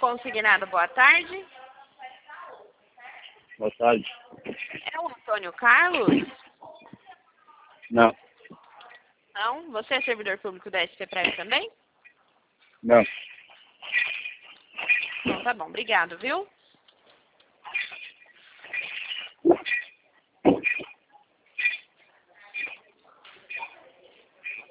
consignado, boa tarde. Boa tarde. É o Antônio Carlos? Não. Não? Você é servidor público da SPPreve também? Não. Então tá bom, obrigado, viu?